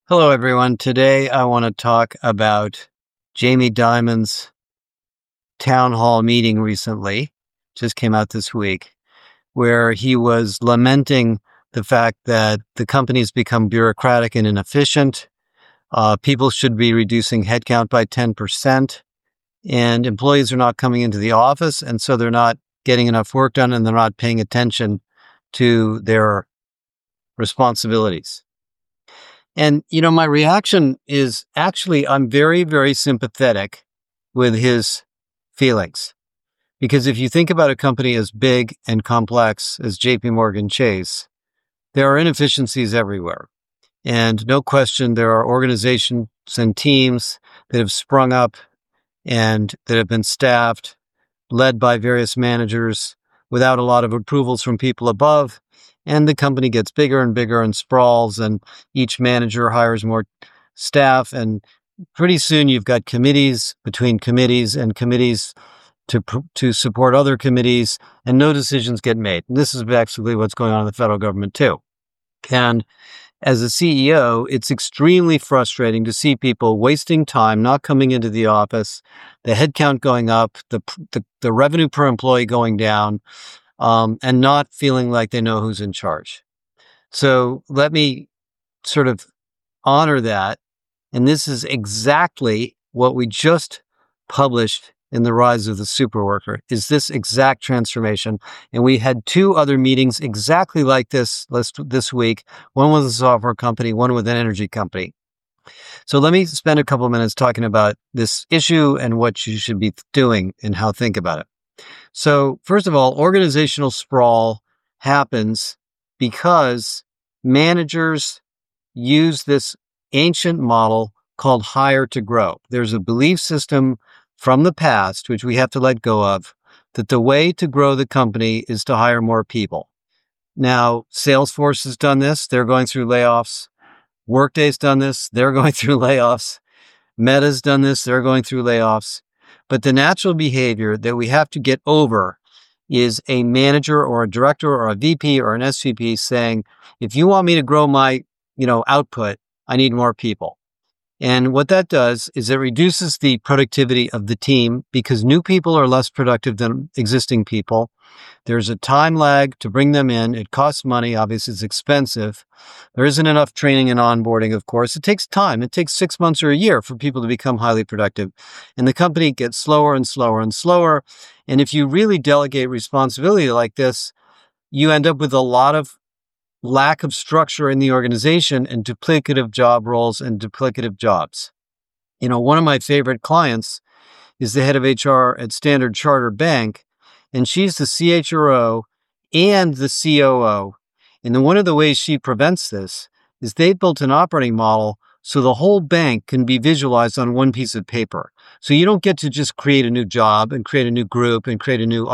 Hello, everyone. Today, I want to talk about Jamie Dimon's town hall meeting recently, just came out this week, where he was lamenting the fact that the company's become bureaucratic and inefficient. People should be reducing headcount by 10%, and employees are not coming into the office, and so they're not getting enough work done, and they're not paying attention to their responsibilities. And, my reaction is actually, I'm very, very sympathetic with his feelings. Because if you think about a company as big and complex as JP Morgan Chase, there are inefficiencies everywhere. And no question, there are organizations and teams that have sprung up and that have been staffed, led by various managers without a lot of approvals from people above. And the company gets bigger and bigger and sprawls, and each manager hires more staff. And pretty soon you've got committees between committees and committees to support other committees, and no decisions get made. And this is basically what's going on in the federal government too. And as a CEO, it's extremely frustrating to see people wasting time, not coming into the office, the headcount going up, the revenue per employee going down, and not feeling like they know who's in charge. So let me sort of honor that. And this is exactly what we just published in The Rise of the Superworker, is this exact transformation. And we had two other meetings exactly like this week. One with a software company, one with an energy company. So let me spend a couple of minutes talking about this issue and what you should be doing and how to think about it. So first of all, organizational sprawl happens because managers use this ancient model called hire to grow. There's a belief system from the past, which we have to let go of, that the way to grow the company is to hire more people. Now, Salesforce has done this. They're going through layoffs. Workday's done this. They're going through layoffs. Meta's done this. They're going through layoffs. But the natural behavior that we have to get over is a manager or a director or a VP or an SVP saying, if you want me to grow my, output, I need more people. And what that does is it reduces the productivity of the team because new people are less productive than existing people. There's a time lag to bring them in. It costs money. Obviously, it's expensive. There isn't enough training and onboarding, of course. It takes time. It takes 6 months or a year for people to become highly productive. And the company gets slower and slower and slower. And if you really delegate responsibility like this, you end up with a lot of lack of structure in the organization and duplicative job roles and duplicative jobs. One of my favorite clients is the head of HR at Standard Chartered Bank, and she's the CHRO and the COO. And one of the ways she prevents this is they've built an operating model so the whole bank can be visualized on one piece of paper. So you don't get to just create a new job and create a new group and create a new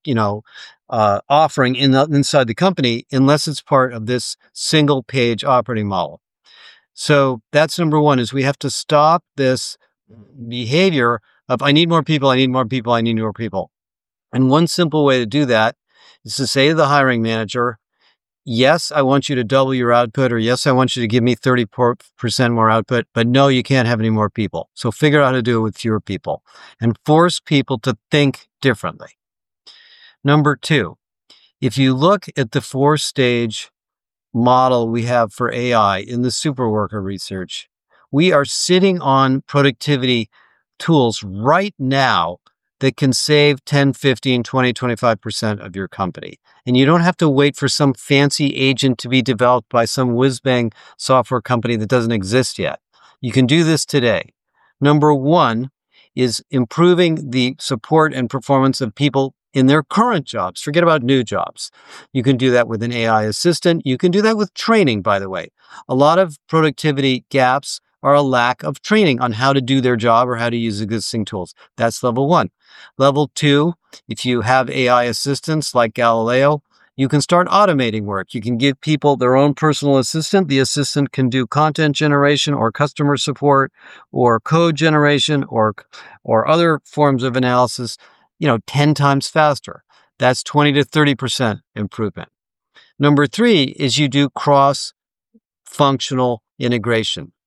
offering inside the company unless it's part of this single page operating model. So that's number one, is we have to stop this behavior of I need more people, I need more people, I need more people. And one simple way to do that is to say to the hiring manager, yes, I want you to double your output, or yes, I want you to give me 30% more output, but no, you can't have any more people. So figure out how to do it with fewer people and force people to think differently. Number two, if you look at the 4-stage model we have for AI in the Superworker research, we are sitting on productivity tools right now that can save 10, 15, 20, 25% of your company. And you don't have to wait for some fancy agent to be developed by some whiz-bang software company that doesn't exist yet. You can do this today. Number one is improving the support and performance of people in their current jobs. Forget about new jobs. You can do that with an AI assistant. You can do that with training, by the way. A lot of productivity gaps are a lack of training on how to do their job or how to use existing tools. That's level one. Level two, if you have AI assistants like Galileo, you can start automating work. You can give people their own personal assistant. The assistant can do content generation or customer support or code generation or other forms of analysis, 10 times faster. That's 20 to 30% improvement. Number three is you do cross-functional integration.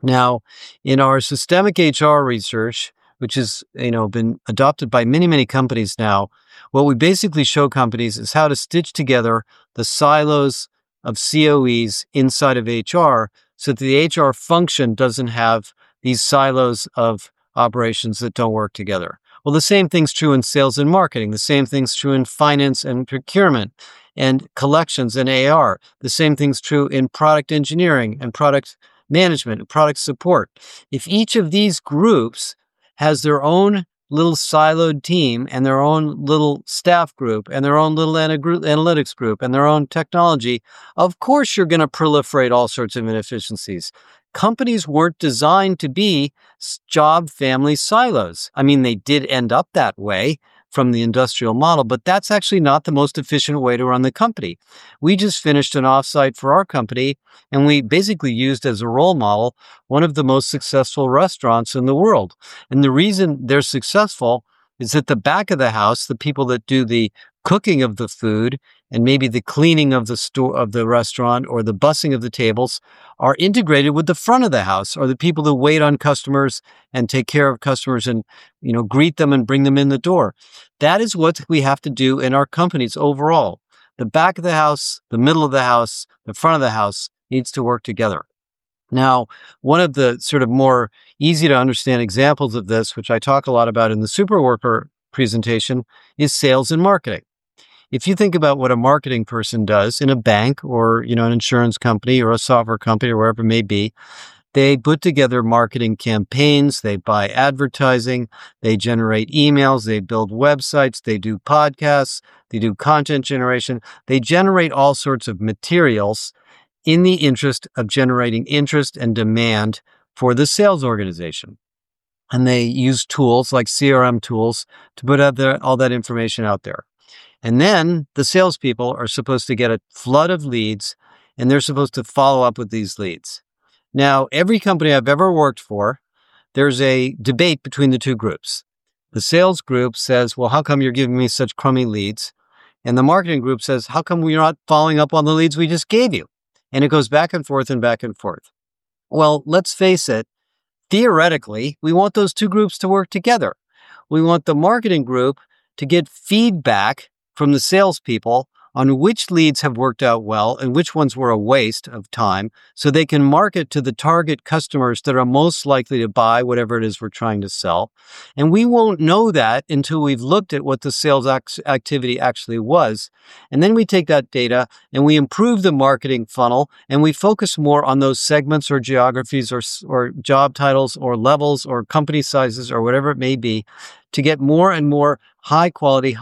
Now, in our systemic HR research, which has been adopted by many, many companies now, what we basically show companies is how to stitch together the silos of COEs inside of HR so that the HR function doesn't have these silos of operations that don't work together. Well, the same thing's true in sales and marketing. The same thing's true in finance and procurement and collections and AR. The same thing's true in product engineering and product management and product support. If each of these groups has their own little siloed team and their own little staff group and their own little analytics group and their own technology, of course you're going to proliferate all sorts of inefficiencies. Companies weren't designed to be job family silos. I mean, they did end up that way from the industrial model, but that's actually not the most efficient way to run the company. We just finished an offsite for our company, and we basically used as a role model one of the most successful restaurants in the world. And the reason they're successful is at the back of the house, the people that do the cooking of the food and maybe the cleaning of the store of the restaurant or the bussing of the tables are integrated with the front of the house, or the people that wait on customers and take care of customers and greet them and bring them in the door. That is what we have to do in our companies overall. The back of the house, the middle of the house, the front of the house needs to work together. Now, one of the sort of more easy to understand examples of this, which I talk a lot about in the Superworker presentation, is sales and marketing. If you think about what a marketing person does in a bank or, an insurance company or a software company or wherever it may be, they put together marketing campaigns, they buy advertising, they generate emails, they build websites, they do podcasts, they do content generation, they generate all sorts of materials in the interest of generating interest and demand for the sales organization. And they use tools like CRM tools to put all that information out there. And then the salespeople are supposed to get a flood of leads, and they're supposed to follow up with these leads. Now, every company I've ever worked for, there's a debate between the two groups. The sales group says, well, how come you're giving me such crummy leads? And the marketing group says, how come you're not following up on the leads we just gave you? And it goes back and forth and back and forth. Well, let's face it, theoretically, we want those two groups to work together. We want the marketing group to get feedback from the salespeople on which leads have worked out well and which ones were a waste of time, so they can market to the target customers that are most likely to buy whatever it is we're trying to sell. And we won't know that until we've looked at what the sales activity actually was. And then we take that data and we improve the marketing funnel, and we focus more on those segments or geographies or job titles or levels or company sizes or whatever it may be, to get more and more high quality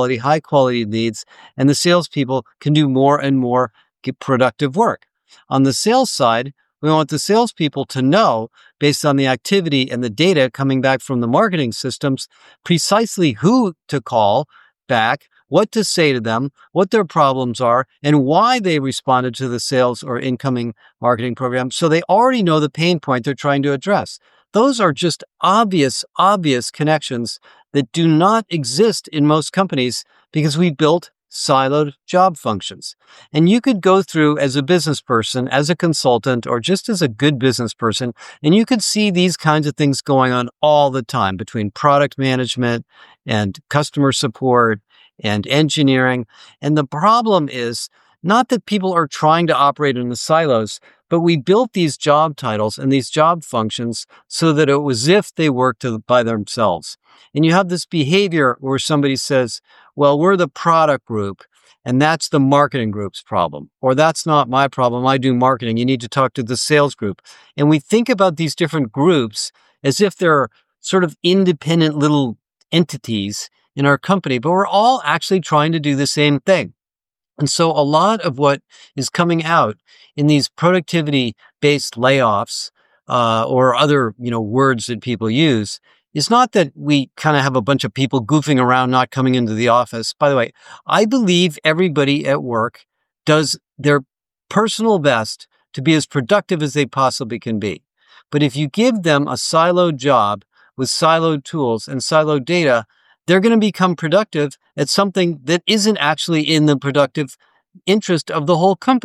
leads, and the salespeople can do more and more productive work. On the sales side, we want the salespeople to know, based on the activity and the data coming back from the marketing systems, precisely who to call back, what to say to them, what their problems are, and why they responded to the sales or incoming marketing program. So they already know the pain point they're trying to address. Those are just obvious connections that do not exist in most companies because we built siloed job functions. And you could go through as a business person, as a consultant, or just as a good business person, and you could see these kinds of things going on all the time between product management and customer support and engineering. And the problem is not that people are trying to operate in the silos, but we built these job titles and these job functions so that it was as if they worked by themselves. And you have this behavior where somebody says, well, we're the product group, and that's the marketing group's problem. Or that's not my problem. I do marketing. You need to talk to the sales group. And we think about these different groups as if they're sort of independent little entities in our company, but we're all actually trying to do the same thing. And so a lot of what is coming out in these productivity-based layoffs or other, words that people use is not that we kind of have a bunch of people goofing around, not coming into the office. By the way, I believe everybody at work does their personal best to be as productive as they possibly can be. But if you give them a siloed job with siloed tools and siloed data, they're going to become productive at something that isn't actually in the productive interest of the whole company.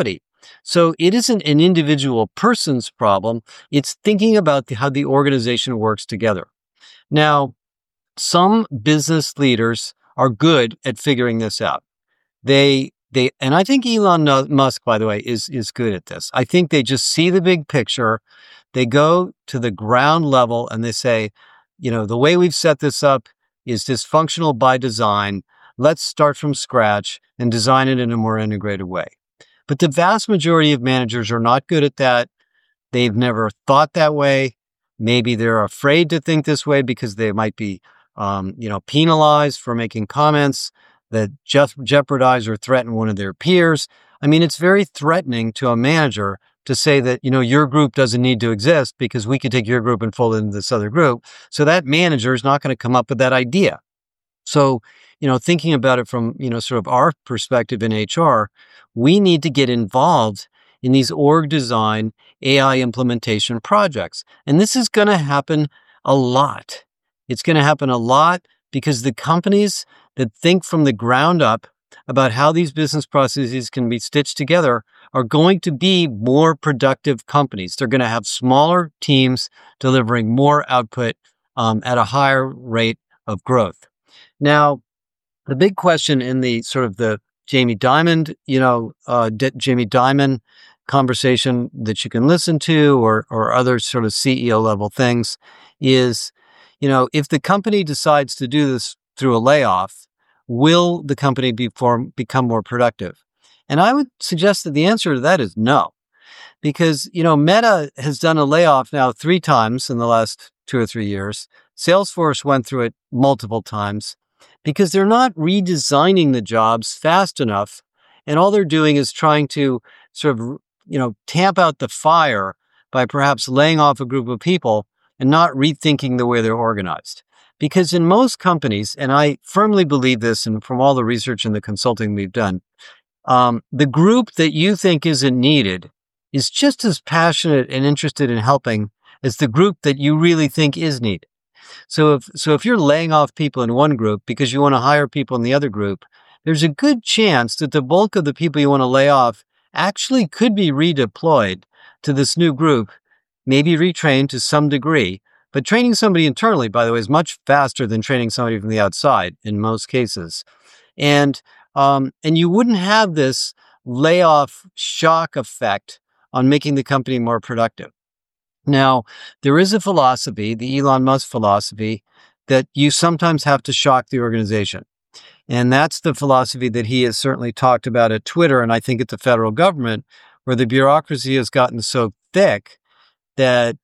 So it isn't an individual person's problem. It's thinking about how the organization works together. Now, some business leaders are good at figuring this out. And I think Elon Musk, by the way, is good at this. I think they just see the big picture. They go to the ground level and they say, the way we've set this up is dysfunctional by design. Let's start from scratch and design it in a more integrated way. But the vast majority of managers are not good at that. They've never thought that way. Maybe they're afraid to think this way because they might be, penalized for making comments that jeopardize or threaten one of their peers. I mean, it's very threatening to a manager to say that, your group doesn't need to exist because we could take your group and fold it into this other group. So that manager is not going to come up with that idea. So, thinking about it from, sort of our perspective in HR, we need to get involved in these org design AI implementation projects. And this is going to happen a lot. It's going to happen a lot because the companies that think from the ground up about how these business processes can be stitched together are going to be more productive companies. They're going to have smaller teams delivering more output at a higher rate of growth. Now, the big question in the sort of the Jamie Dimon, Jamie Dimon conversation that you can listen to or other sort of CEO level things is, if the company decides to do this through a layoff, will the company become more productive? And I would suggest that the answer to that is no. Because, Meta has done a layoff now 3 times in the last 2 or 3 years. Salesforce went through it multiple times because they're not redesigning the jobs fast enough. And all they're doing is trying to sort of, tamp out the fire by perhaps laying off a group of people and not rethinking the way they're organized. Because in most companies, and I firmly believe this, and from all the research and the consulting we've done, the group that you think isn't needed is just as passionate and interested in helping as the group that you really think is needed. So if you're laying off people in one group because you want to hire people in the other group, there's a good chance that the bulk of the people you want to lay off actually could be redeployed to this new group, maybe retrained to some degree. But training somebody internally, by the way, is much faster than training somebody from the outside in most cases. And you wouldn't have this layoff shock effect on making the company more productive. Now, there is a philosophy, the Elon Musk philosophy, that you sometimes have to shock the organization. And that's the philosophy that he has certainly talked about at Twitter, and I think at the federal government, where the bureaucracy has gotten so thick that,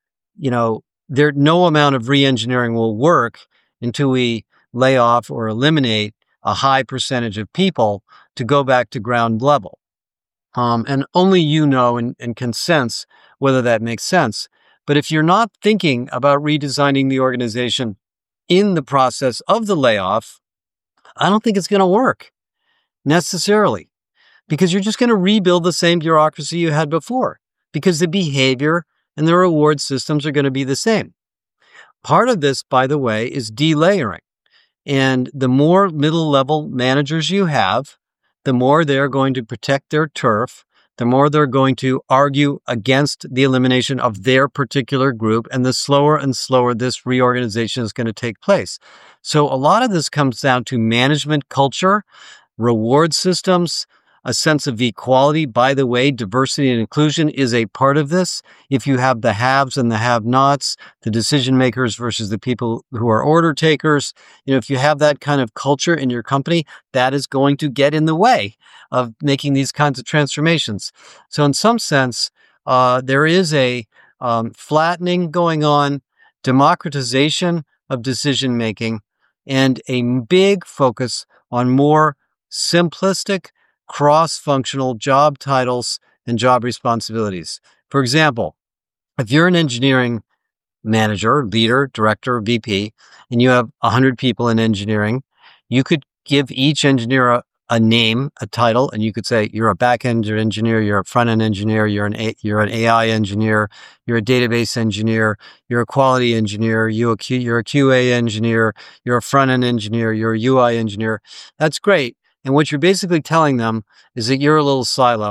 no amount of re-engineering will work until we lay off or eliminate a high percentage of people to go back to ground level. And only and can sense whether that makes sense. But if you're not thinking about redesigning the organization in the process of the layoff, I don't think it's going to work necessarily, because you're just going to rebuild the same bureaucracy you had before, because the behavior and the reward systems are going to be the same. Part of this, by the way, is delayering. And the more middle level managers you have, the more they're going to protect their turf, the more they're going to argue against the elimination of their particular group, and the slower and slower this reorganization is going to take place. So a lot of this comes down to management culture, reward systems, a sense of equality. By the way, diversity and inclusion is a part of this. If you have the haves and the have-nots, the decision makers versus the people who are order takers, if you have that kind of culture in your company, that is going to get in the way of making these kinds of transformations. So in some sense, there is a flattening going on, democratization of decision making, and a big focus on more simplistic, cross-functional job titles and job responsibilities. For example, if you're an engineering manager, leader, director, VP, and you have 100 people in engineering, you could give each engineer a name, a title, and you could say, you're a back-end engineer, you're a front-end engineer, you're an AI engineer, you're a database engineer, you're a quality engineer, you're a QA engineer, you're a front-end engineer, you're a UI engineer. That's great. And what you're basically telling them is that you're a little silo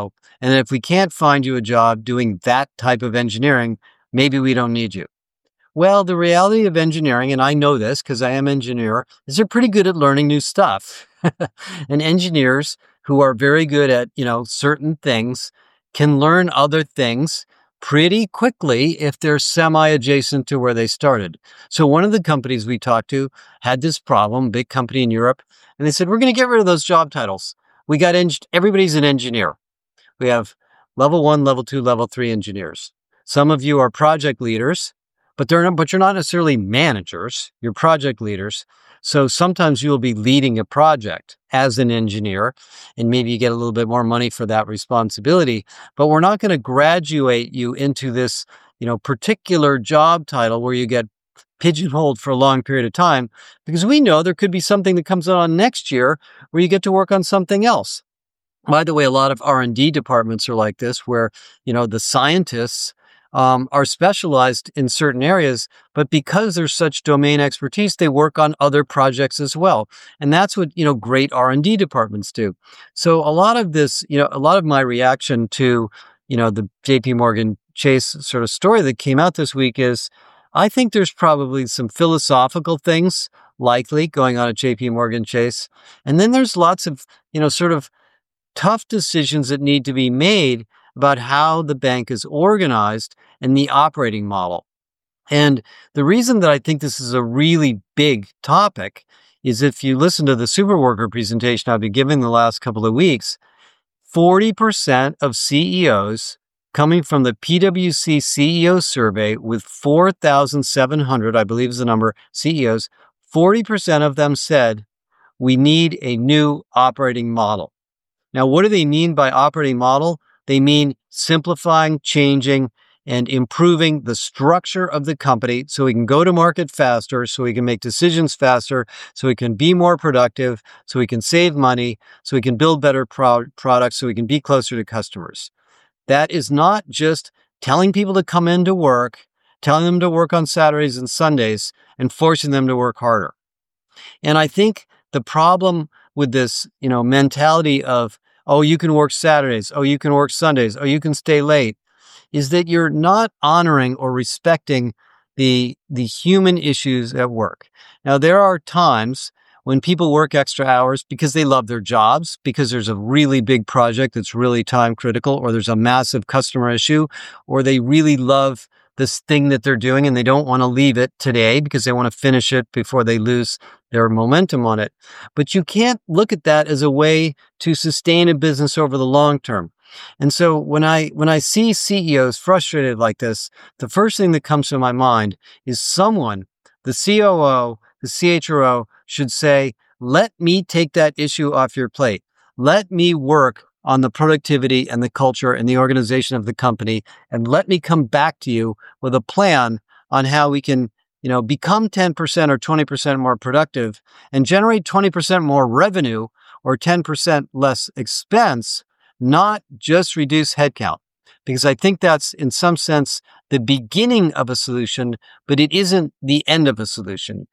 And if we can't find you a job doing that type of engineering, maybe we don't need you. Well, the reality of engineering, and I know this because I am an engineer, is they're pretty good at learning new stuff. And engineers who are very good at, certain things can learn other things pretty quickly if they're semi-adjacent to where they started. So one of the companies we talked to had this problem, big company in Europe, and they said, we're going to get rid of those job titles. We got everybody's an engineer. We have level 1, level 2, level 3 engineers. Some of you are project leaders, but you're not necessarily managers. You're project leaders. So sometimes you'll be leading a project as an engineer, and maybe you get a little bit more money for that responsibility. But we're not going to graduate you into this, particular job title where you get pigeonholed for a long period of time, because we know there could be something that comes on next year where you get to work on something else. By the way, a lot of R&D departments are like this, where, the scientists are specialized in certain areas, but because there's such domain expertise, they work on other projects as well. And that's what, great R&D departments do. So a lot of this, a lot of my reaction to, the JP Morgan Chase sort of story that came out this week is, I think there's probably some philosophical things likely going on at JP Morgan Chase. And then there's lots of, sort of tough decisions that need to be made about how the bank is organized and the operating model. And the reason that I think this is a really big topic is if you listen to the Superworker presentation I've been giving the last couple of weeks, 40% of CEOs coming from the PwC CEO survey with 4,700, I believe is the number, CEOs, 40% of them said, we need a new operating model. Now, what do they mean by operating model? They mean simplifying, changing, and improving the structure of the company so we can go to market faster, so we can make decisions faster, so we can be more productive, so we can save money, so we can build better products, so we can be closer to customers. That is not just telling people to come into work, telling them to work on Saturdays and Sundays, and forcing them to work harder. And I think the problem with this, mentality of, oh, you can work Saturdays, oh, you can work Sundays, oh, you can stay late, is that you're not honoring or respecting the human issues at work. Now, there are times when people work extra hours because they love their jobs, because there's a really big project that's really time critical, or there's a massive customer issue, or they really love this thing that they're doing and they don't want to leave it today because they want to finish it before they lose their momentum on it. But you can't look at that as a way to sustain a business over the long term. And so when I see CEOs frustrated like this, the first thing that comes to my mind is someone, the COO, the CHRO, should say, let me take that issue off your plate. Let me work on the productivity and the culture and the organization of the company, and let me come back to you with a plan on how we can, become 10% or 20% more productive and generate 20% more revenue or 10% less expense, not just reduce headcount. Because I think that's, in some sense, the beginning of a solution, but it isn't the end of a solution.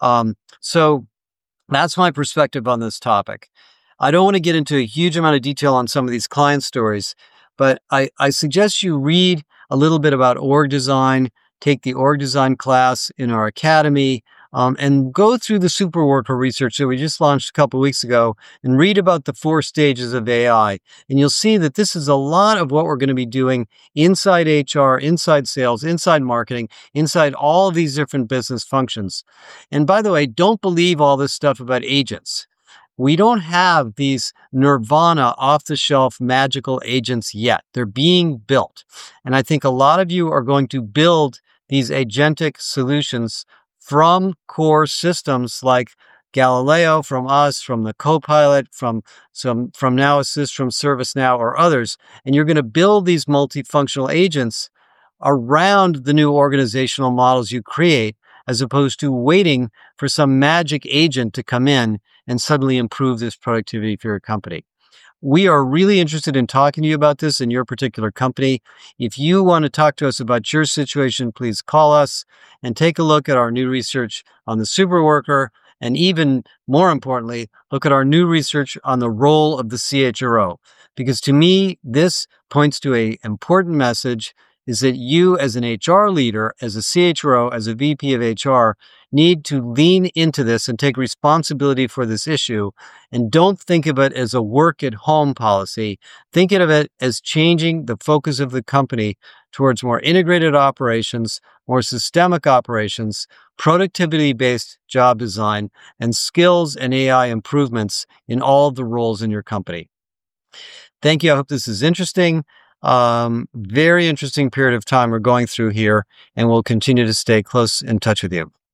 So that's my perspective on this topic. I don't want to get into a huge amount of detail on some of these client stories, but I suggest you read a little bit about org design, take the org design class in our academy, and go through the Superworker research that we just launched a couple of weeks ago and read about the 4 stages of AI. And you'll see that this is a lot of what we're going to be doing inside HR, inside sales, inside marketing, inside all of these different business functions. And by the way, don't believe all this stuff about agents. We don't have these nirvana off-the-shelf magical agents yet. They're being built. And I think a lot of you are going to build these agentic solutions from core systems like Galileo, from us, from the Copilot, from Now Assist, from ServiceNow, or others. And you're going to build these multifunctional agents around the new organizational models you create, as opposed to waiting for some magic agent to come in and suddenly improve this productivity for your company. We are really interested in talking to you about this in your particular company. If you want to talk to us about your situation, please call us and take a look at our new research on the Superworker, and even more importantly, look at our new research on the role of the CHRO. because to me, this points to an important message is that you as an HR leader, as a CHRO, as a VP of HR, need to lean into this and take responsibility for this issue. And don't think of it as a work at home policy. Think of it as changing the focus of the company towards more integrated operations, more systemic operations, productivity-based job design, and skills and AI improvements in all of the roles in your company. Thank you. I hope this is interesting. Very interesting period of time we're going through here, and we'll continue to stay close in touch with you.